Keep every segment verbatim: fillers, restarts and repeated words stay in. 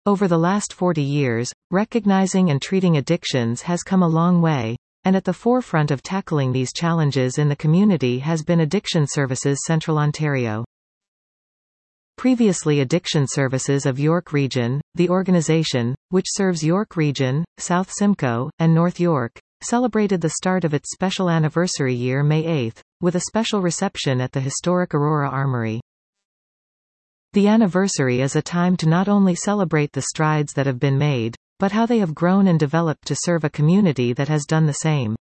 Over the last forty years, recognizing and treating addictions has come a long way, and at the forefront of tackling these challenges in the community has been Addiction Services Central Ontario. Previously Addiction Services of York Region, the organisation, which serves York Region, South Simcoe, and North York, celebrated the start of its special anniversary year May eighth, with a special reception at the historic Aurora Armoury. The anniversary is a time to not only celebrate the strides that have been made, but how they have grown and developed to serve a community that has done the same.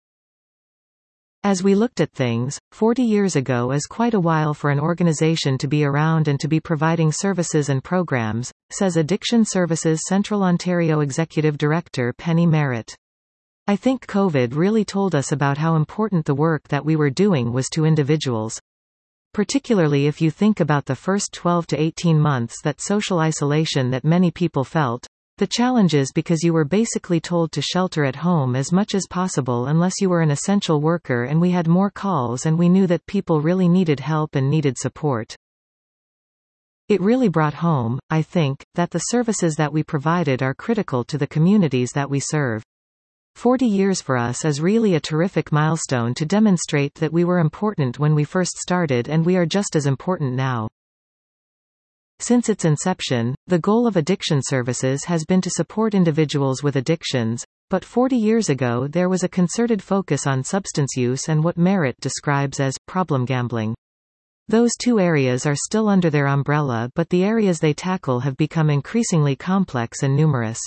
As we looked at things, forty years ago is quite a while for an organization to be around and to be providing services and programs, says Addiction Services Central Ontario Executive Director Penny Merritt. I think COVID really told us about how important the work that we were doing was to individuals. Particularly if you think about the first twelve to eighteen months, that social isolation that many people felt, the challenges because you were basically told to shelter at home as much as possible unless you were an essential worker, and we had more calls and we knew that people really needed help and needed support. It really brought home, I think, that the services that we provided are critical to the communities that we serve. Forty years for us is really a terrific milestone to demonstrate that we were important when we first started and we are just as important now. Since its inception, the goal of Addiction Services has been to support individuals with addictions, but forty years ago there was a concerted focus on substance use and what Merritt describes as problem gambling. Those two areas are still under their umbrella, but the areas they tackle have become increasingly complex and numerous.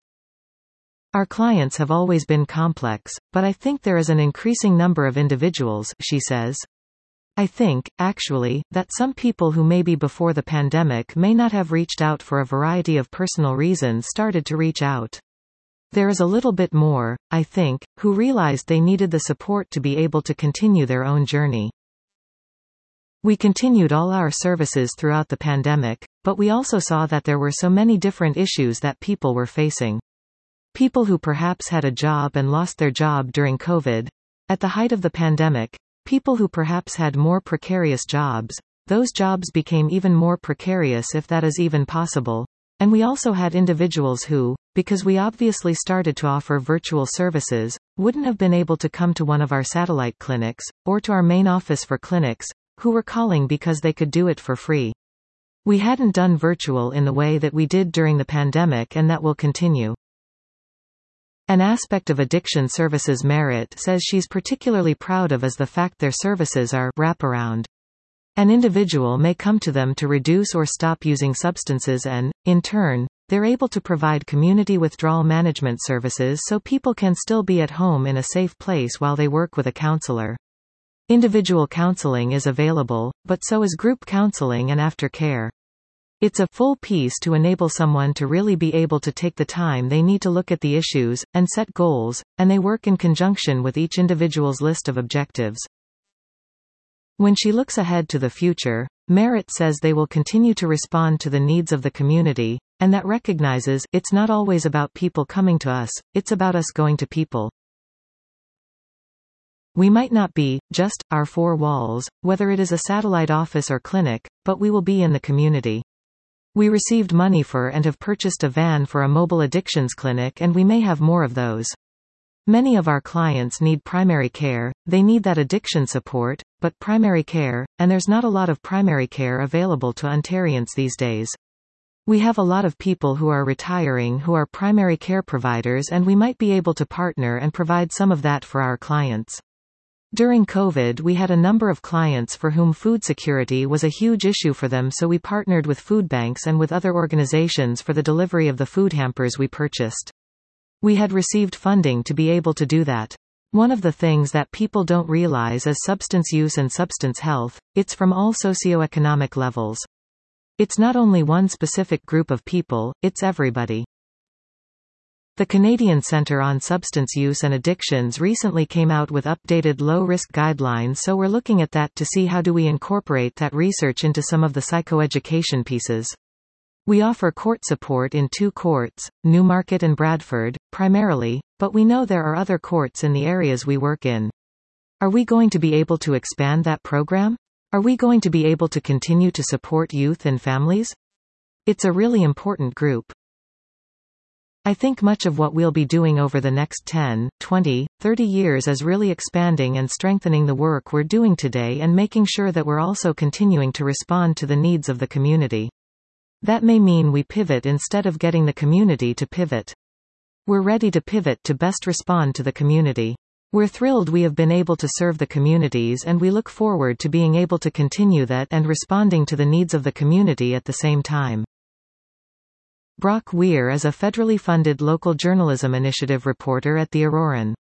Our clients have always been complex, but I think there is an increasing number of individuals, she says. I think, actually, that some people who maybe before the pandemic may not have reached out for a variety of personal reasons started to reach out. There is a little bit more, I think, who realized they needed the support to be able to continue their own journey. We continued all our services throughout the pandemic, but we also saw that there were so many different issues that people were facing. People who perhaps had a job and lost their job during COVID. At the height of the pandemic, people who perhaps had more precarious jobs, those jobs became even more precarious if that is even possible. And we also had individuals who, because we obviously started to offer virtual services, wouldn't have been able to come to one of our satellite clinics, or to our main office for clinics, who were calling because they could do it for free. We hadn't done virtual in the way that we did during the pandemic, and that will continue. An aspect of Addiction Services Merritt says she's particularly proud of is the fact their services are wraparound. An individual may come to them to reduce or stop using substances and, in turn, they're able to provide community withdrawal management services so people can still be at home in a safe place while they work with a counselor. Individual counseling is available, but so is group counseling and aftercare. It's a full piece to enable someone to really be able to take the time they need to look at the issues, and set goals, and they work in conjunction with each individual's list of objectives. When she looks ahead to the future, Merritt says they will continue to respond to the needs of the community, and that recognizes, it's not always about people coming to us, it's about us going to people. We might not be, just, our four walls, whether it is a satellite office or clinic, but we will be in the community. We received money for and have purchased a van for a mobile addictions clinic, and we may have more of those. Many of our clients need primary care, they need that addiction support, but primary care, and there's not a lot of primary care available to Ontarians these days. We have a lot of people who are retiring who are primary care providers, and we might be able to partner and provide some of that for our clients. During COVID, we had a number of clients for whom food security was a huge issue for them, so we partnered with food banks and with other organizations for the delivery of the food hampers we purchased. We had received funding to be able to do that. One of the things that people don't realize is substance use and substance health. It's from all socioeconomic levels. It's not only one specific group of people, it's everybody. The Canadian Centre on Substance Use and Addictions recently came out with updated low-risk guidelines, so we're looking at that to see how do we incorporate that research into some of the psychoeducation pieces. We offer court support in two courts, Newmarket and Bradford, primarily, but we know there are other courts in the areas we work in. Are we going to be able to expand that program? Are we going to be able to continue to support youth and families? It's a really important group. I think much of what we'll be doing over the next ten, twenty, thirty years is really expanding and strengthening the work we're doing today and making sure that we're also continuing to respond to the needs of the community. That may mean we pivot instead of getting the community to pivot. We're ready to pivot to best respond to the community. We're thrilled we have been able to serve the communities, and we look forward to being able to continue that and responding to the needs of the community at the same time. Brock Weir is a federally funded local journalism initiative reporter at The Auroran.